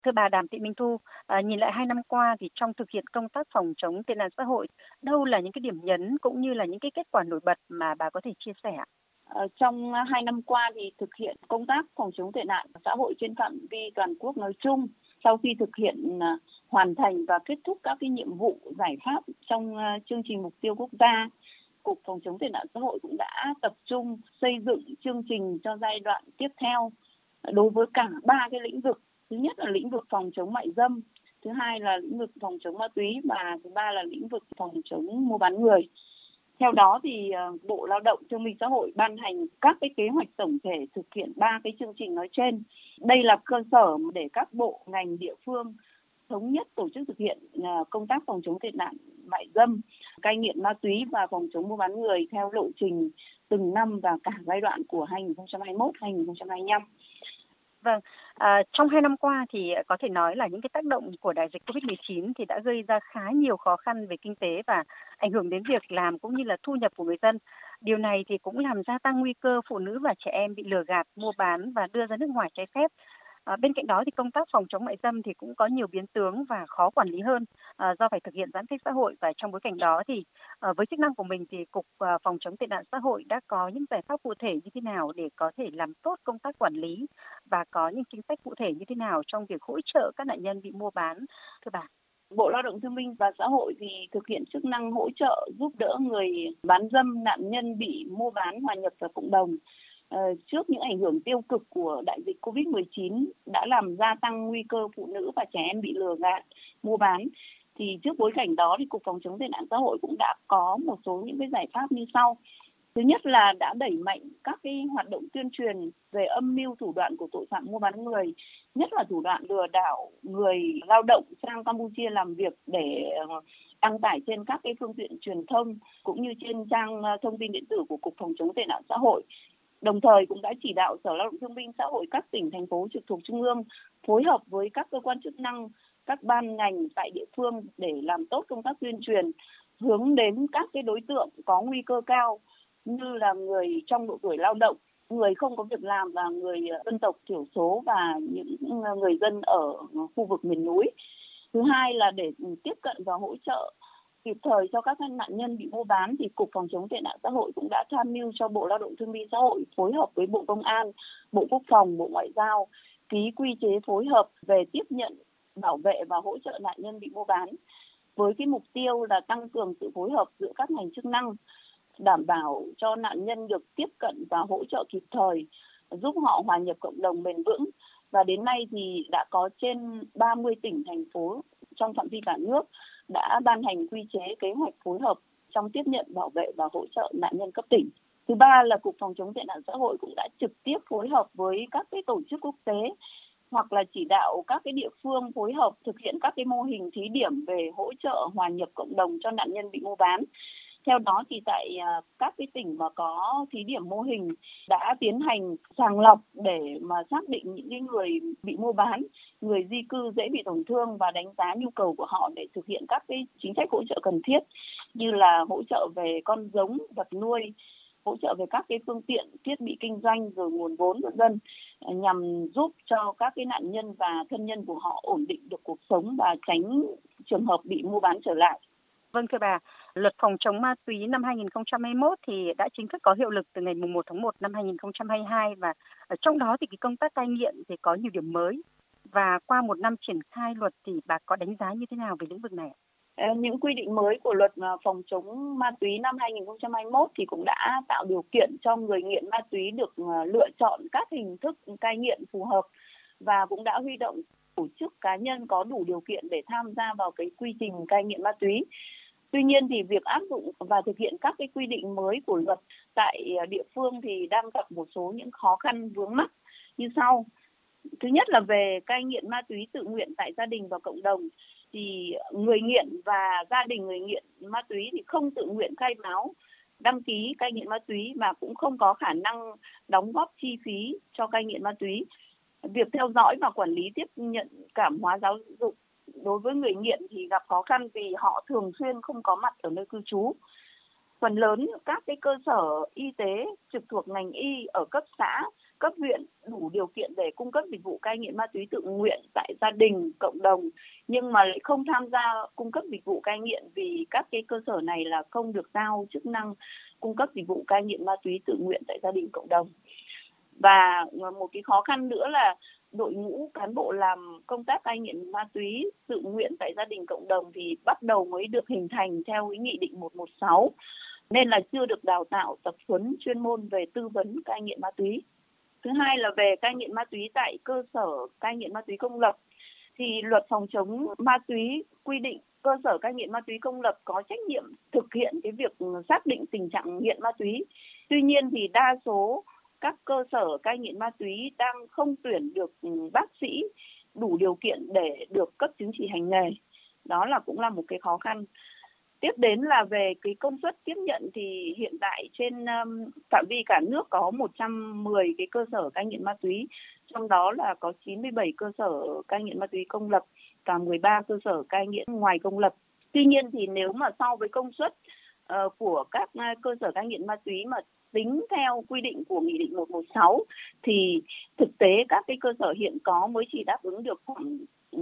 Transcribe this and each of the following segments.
Thưa bà Đàm Thị Minh Thu, nhìn lại 2 năm qua thì trong thực hiện công tác phòng chống tệ nạn xã hội, đâu là những cái điểm nhấn cũng như là những cái kết quả nổi bật mà bà có thể chia sẻ ạ? Trong 2 năm qua thì thực hiện công tác phòng chống tệ nạn xã hội trên phạm vi toàn quốc nói chung, sau khi thực hiện hoàn thành và kết thúc các cái nhiệm vụ giải pháp trong chương trình mục tiêu quốc gia, Cục Phòng chống tệ nạn xã hội cũng đã tập trung xây dựng chương trình cho giai đoạn tiếp theo đối với cả ba cái lĩnh vực. Thứ nhất là lĩnh vực phòng chống mại dâm, thứ hai là lĩnh vực phòng chống ma túy và thứ ba là lĩnh vực phòng chống mua bán người. Theo đó thì Bộ Lao động Thương binh Xã hội ban hành các cái kế hoạch tổng thể thực hiện ba cái chương trình nói trên. Đây là cơ sở để các bộ ngành địa phương thống nhất tổ chức thực hiện công tác phòng chống tệ nạn mại dâm, cai nghiện ma túy và phòng chống mua bán người theo lộ trình từng năm và cả giai đoạn của 2021-2025. Vâng, trong 2 năm qua thì có thể nói là những cái tác động của đại dịch Covid-19 thì đã gây ra khá nhiều khó khăn về kinh tế và ảnh hưởng đến việc làm cũng như là thu nhập của người dân. Điều này thì cũng làm gia tăng nguy cơ phụ nữ và trẻ em bị lừa gạt, mua bán và đưa ra nước ngoài trái phép. Bên cạnh đó thì công tác phòng chống mại dâm thì cũng có nhiều biến tướng và khó quản lý hơn do phải thực hiện giãn cách xã hội, và trong bối cảnh đó thì với chức năng của mình thì Cục Phòng chống tệ nạn xã hội đã có những giải pháp cụ thể như thế nào để có thể làm tốt công tác quản lý và có những chính sách cụ thể như thế nào trong việc hỗ trợ các nạn nhân bị mua bán, thưa bà? Bộ Lao động Thương binh và Xã hội thì thực hiện chức năng hỗ trợ giúp đỡ người bán dâm, nạn nhân bị mua bán hòa nhập vào cộng đồng. Trước những ảnh hưởng tiêu cực của đại dịch Covid-19 đã làm gia tăng nguy cơ phụ nữ và trẻ em bị lừa gạt, mua bán. Thì trước bối cảnh đó thì Cục Phòng chống tệ nạn xã hội cũng đã có một số những cái giải pháp như sau. Thứ nhất là đã đẩy mạnh các cái hoạt động tuyên truyền về âm mưu thủ đoạn của tội phạm mua bán người, nhất là thủ đoạn lừa đảo người lao động sang Campuchia làm việc để đăng tải trên các cái phương tiện truyền thông cũng như trên trang thông tin điện tử của Cục Phòng chống tệ nạn xã hội. Đồng thời cũng đã chỉ đạo Sở Lao động Thương binh Xã hội các tỉnh, thành phố trực thuộc Trung ương phối hợp với các cơ quan chức năng, các ban ngành tại địa phương để làm tốt công tác tuyên truyền hướng đến các cái đối tượng có nguy cơ cao như là người trong độ tuổi lao động, người không có việc làm và người dân tộc thiểu số và những người dân ở khu vực miền núi. Thứ hai là để tiếp cận và hỗ trợ kịp thời cho các nạn nhân bị mua bán thì Cục Phòng chống tệ nạn xã hội cũng đã tham mưu cho Bộ Lao động Thương binh Xã hội phối hợp với Bộ Công an, Bộ Quốc phòng, Bộ Ngoại giao ký quy chế phối hợp về tiếp nhận, bảo vệ và hỗ trợ nạn nhân bị mua bán với cái mục tiêu là tăng cường sự phối hợp giữa các ngành chức năng, đảm bảo cho nạn nhân được tiếp cận và hỗ trợ kịp thời, giúp họ hòa nhập cộng đồng bền vững. Và đến nay thì đã có trên 30 tỉnh, thành phố trong phạm vi cả nước đã ban hành quy chế kế hoạch phối hợp trong tiếp nhận, bảo vệ và hỗ trợ nạn nhân cấp tỉnh. Thứ ba là Cục Phòng chống tệ nạn xã hội cũng đã trực tiếp phối hợp với các cái tổ chức quốc tế hoặc là chỉ đạo các cái địa phương phối hợp thực hiện các cái mô hình thí điểm về hỗ trợ hòa nhập cộng đồng cho nạn nhân bị mua bán. Theo đó thì tại các cái tỉnh mà có thí điểm mô hình đã tiến hành sàng lọc để mà xác định những cái người bị mua bán, người di cư dễ bị tổn thương và đánh giá nhu cầu của họ để thực hiện các cái chính sách hỗ trợ cần thiết như là hỗ trợ về con giống, vật nuôi, hỗ trợ về các cái phương tiện, thiết bị kinh doanh rồi nguồn vốn vân vân, nhằm giúp cho các cái nạn nhân và thân nhân của họ ổn định được cuộc sống và tránh trường hợp bị mua bán trở lại. Vâng, thưa bà, luật phòng chống ma túy năm 2021 thì đã chính thức có hiệu lực từ ngày 1 tháng 1 năm 2022, và ở trong đó thì cái công tác cai nghiện thì có nhiều điểm mới. Và qua một năm triển khai luật thì bà có đánh giá như thế nào về lĩnh vực này? Những quy định mới của luật phòng chống ma túy năm 2021 thì cũng đã tạo điều kiện cho người nghiện ma túy được lựa chọn các hình thức cai nghiện phù hợp và cũng đã huy động tổ chức cá nhân có đủ điều kiện để tham gia vào cái quy trình cai nghiện ma túy. Tuy nhiên thì việc áp dụng và thực hiện các cái quy định mới của luật tại địa phương thì đang gặp một số những khó khăn vướng mắc như sau. Thứ nhất là về cai nghiện ma túy tự nguyện tại gia đình và cộng đồng thì người nghiện và gia đình người nghiện ma túy thì không tự nguyện khai báo đăng ký cai nghiện ma túy mà cũng không có khả năng đóng góp chi phí cho cai nghiện ma túy. Việc theo dõi và quản lý tiếp nhận cảm hóa giáo dục đối với người nghiện thì gặp khó khăn vì họ thường xuyên không có mặt ở nơi cư trú. Phần lớn các cái cơ sở y tế trực thuộc ngành y ở cấp xã cấp huyện đủ điều kiện để cung cấp dịch vụ cai nghiện ma túy tự nguyện tại gia đình, cộng đồng, nhưng mà lại không tham gia cung cấp dịch vụ cai nghiện vì các cái cơ sở này là không được giao chức năng cung cấp dịch vụ cai nghiện ma túy tự nguyện tại gia đình, cộng đồng. Và một cái khó khăn nữa là đội ngũ cán bộ làm công tác cai nghiện ma túy tự nguyện tại gia đình, cộng đồng thì bắt đầu mới được hình thành theo cái Nghị định 116, nên là chưa được đào tạo tập huấn chuyên môn về tư vấn cai nghiện ma túy. Thứ hai là về cai nghiện ma túy tại cơ sở cai nghiện ma túy công lập, thì luật phòng chống ma túy quy định cơ sở cai nghiện ma túy công lập có trách nhiệm thực hiện cái việc xác định tình trạng nghiện ma túy. Tuy nhiên thì đa số các cơ sở cai nghiện ma túy đang không tuyển được bác sĩ đủ điều kiện để được cấp chứng chỉ hành nghề. Đó là cũng là một cái khó khăn. Tiếp đến là về cái công suất tiếp nhận thì hiện tại trên phạm vi cả nước có 110 cái cơ sở cai nghiện ma túy, trong đó là có 97 cơ sở cai nghiện ma túy công lập và 13 cơ sở cai nghiện ngoài công lập. Tuy nhiên thì nếu mà so với công suất của các cơ sở cai nghiện ma túy mà tính theo quy định của Nghị định 116 thì thực tế các cái cơ sở hiện có mới chỉ đáp ứng được khoảng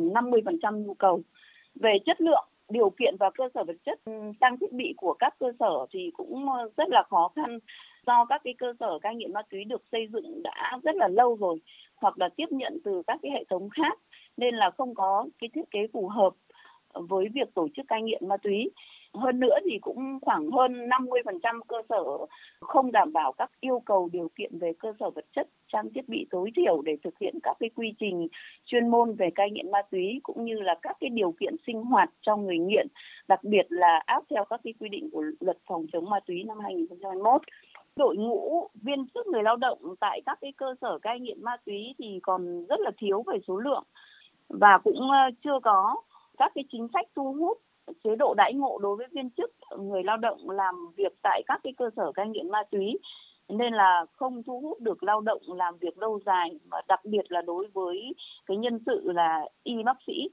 50% nhu cầu. Về chất lượng, điều kiện và cơ sở vật chất, trang thiết bị của các cơ sở thì cũng rất là khó khăn, do các cái cơ sở cai nghiện ma túy được xây dựng đã rất là lâu rồi hoặc là tiếp nhận từ các cái hệ thống khác, nên là không có cái thiết kế phù hợp với việc tổ chức cai nghiện ma túy. Hơn nữa thì cũng khoảng hơn 50% cơ sở không đảm bảo các yêu cầu điều kiện về cơ sở vật chất, trang thiết bị tối thiểu để thực hiện các cái quy trình chuyên môn về cai nghiện ma túy, cũng như là các cái điều kiện sinh hoạt cho người nghiện, đặc biệt là áp theo các cái quy định của luật phòng chống ma túy năm 2021. Đội ngũ viên chức người lao động tại các cái cơ sở cai nghiện ma túy thì còn rất là thiếu về số lượng và cũng chưa có các cái chính sách thu hút, chế độ đãi ngộ đối với viên chức người lao động làm việc tại các cái cơ sở cai nghiện ma túy, nên là không thu hút được lao động làm việc lâu dài, và đặc biệt là đối với cái nhân sự là y bác sĩ.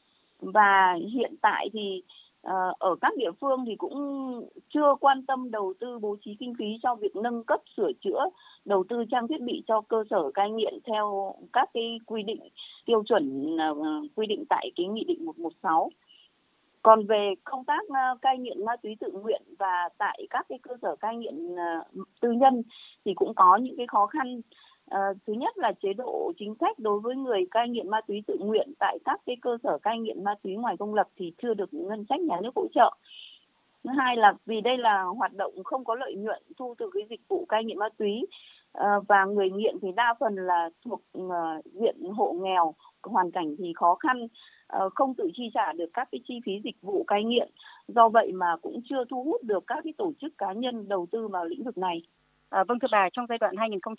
Và hiện tại thì ở các địa phương thì cũng chưa quan tâm đầu tư bố trí kinh phí cho việc nâng cấp, sửa chữa, đầu tư trang thiết bị cho cơ sở cai nghiện theo các cái quy định tiêu chuẩn quy định tại cái Nghị định 116. Còn về công tác cai nghiện ma túy tự nguyện và tại các cái cơ sở cai nghiện tư nhân thì cũng có những cái khó khăn. Thứ nhất là chế độ chính sách đối với người cai nghiện ma túy tự nguyện tại các cái cơ sở cai nghiện ma túy ngoài công lập thì chưa được ngân sách nhà nước hỗ trợ. Thứ hai là vì đây là hoạt động không có lợi nhuận thu từ cái dịch vụ cai nghiện ma túy, và người nghiện thì đa phần là thuộc diện hộ nghèo, hoàn cảnh thì khó khăn, không tự chi trả được các cái chi phí dịch vụ cai nghiện. Do vậy mà cũng chưa thu hút được các cái tổ chức cá nhân đầu tư vào lĩnh vực này. Vâng thưa bà, trong giai đoạn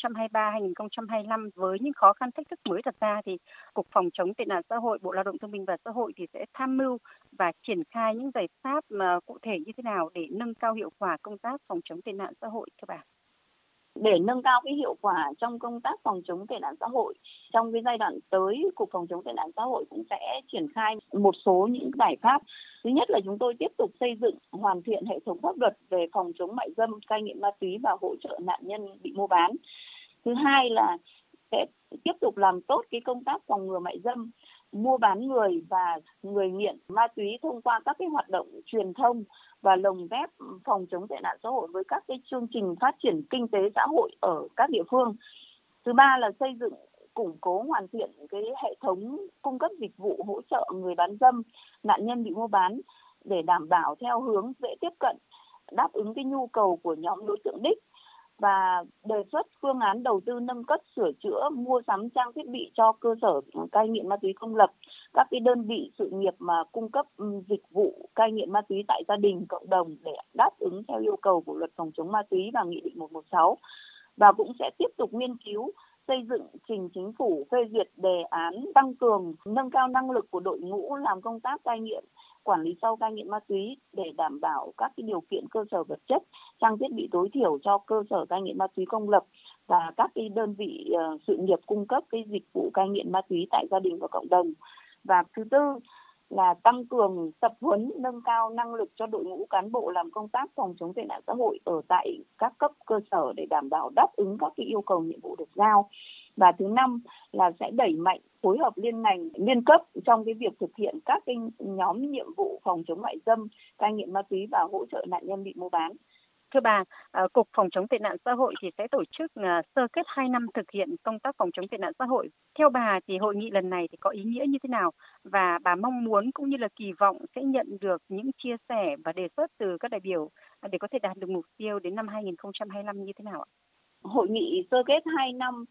2023-2025 với những khó khăn thách thức mới đặt ra thì Cục Phòng chống tệ nạn xã hội, Bộ Lao động Thương binh và Xã hội thì sẽ tham mưu và triển khai những giải pháp cụ thể như thế nào để nâng cao hiệu quả công tác phòng chống tệ nạn xã hội thưa bà? Để nâng cao cái hiệu quả trong công tác phòng chống tệ nạn xã hội, trong cái giai đoạn tới, Cục Phòng chống tệ nạn xã hội cũng sẽ triển khai một số những giải pháp. Thứ nhất là chúng tôi tiếp tục xây dựng, hoàn thiện hệ thống pháp luật về phòng chống mại dâm, cai nghiện ma túy và hỗ trợ nạn nhân bị mua bán. Thứ hai là sẽ tiếp tục làm tốt cái công tác phòng ngừa mại dâm, mua bán người và người nghiện ma túy thông qua các cái hoạt động truyền thông và lồng ghép phòng chống tệ nạn xã hội với các cái chương trình phát triển kinh tế xã hội ở các địa phương. Thứ ba là xây dựng, củng cố, hoàn thiện cái hệ thống cung cấp dịch vụ hỗ trợ người bán dâm, nạn nhân bị mua bán để đảm bảo theo hướng dễ tiếp cận, đáp ứng cái nhu cầu của nhóm đối tượng đích, và đề xuất phương án đầu tư nâng cấp, sửa chữa, mua sắm trang thiết bị cho cơ sở cai nghiện ma túy công lập, các cái đơn vị sự nghiệp mà cung cấp dịch vụ cai nghiện ma túy tại gia đình, cộng đồng để đáp ứng theo yêu cầu của luật phòng chống ma túy và Nghị định 116. Và cũng sẽ tiếp tục nghiên cứu, xây dựng trình Chính phủ phê duyệt đề án tăng cường, nâng cao năng lực của đội ngũ làm công tác cai nghiện, quản lý sau cai nghiện ma túy để đảm bảo các cái điều kiện cơ sở vật chất, trang thiết bị tối thiểu cho cơ sở cai nghiện ma túy công lập và các cái đơn vị sự nghiệp cung cấp cái dịch vụ cai nghiện ma túy tại gia đình và cộng đồng. Và thứ tư là tăng cường tập huấn, nâng cao năng lực cho đội ngũ cán bộ làm công tác phòng chống tệ nạn xã hội ở tại các cấp cơ sở để đảm bảo đáp ứng các cái yêu cầu nhiệm vụ được giao. Và thứ năm là sẽ đẩy mạnh phối hợp liên ngành, liên cấp trong cái việc thực hiện các cái nhóm nhiệm vụ phòng chống mại dâm, cai nghiện ma túy và hỗ trợ nạn nhân bị mua bán. Thưa bà, Cục Phòng chống tệ nạn xã hội thì sẽ tổ chức sơ kết 2 năm thực hiện công tác phòng chống tệ nạn xã hội. Theo bà thì hội nghị lần này thì có ý nghĩa như thế nào? Và bà mong muốn cũng như là kỳ vọng sẽ nhận được những chia sẻ và đề xuất từ các đại biểu để có thể đạt được mục tiêu đến năm 2025 như thế nào ạ? Hội nghị sơ kết 2 năm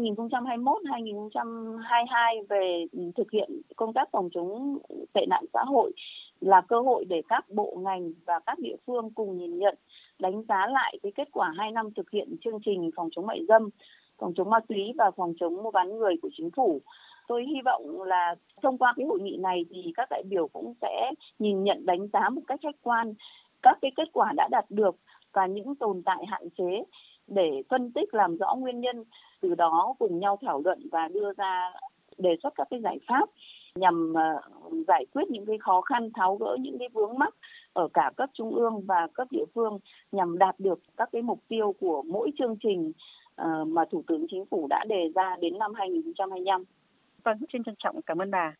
2021-2022 về thực hiện công tác phòng chống tệ nạn xã hội là cơ hội để các bộ ngành và các địa phương cùng nhìn nhận, đánh giá lại cái kết quả 2 năm thực hiện chương trình phòng chống mại dâm, phòng chống ma túy và phòng chống mua bán người của chính phủ. Tôi hy vọng là thông qua cái hội nghị này thì các đại biểu cũng sẽ nhìn nhận, đánh giá một cách khách quan các cái kết quả đã đạt được và những tồn tại hạn chế để phân tích làm rõ nguyên nhân, từ đó cùng nhau thảo luận và đưa ra đề xuất các cái giải pháp nhằm giải quyết những cái khó khăn, tháo gỡ những cái vướng mắc ở cả cấp trung ương và cấp địa phương nhằm đạt được các cái mục tiêu của mỗi chương trình mà Thủ tướng Chính phủ đã đề ra đến năm 2025. Vâng, xin trân trọng cảm ơn bà.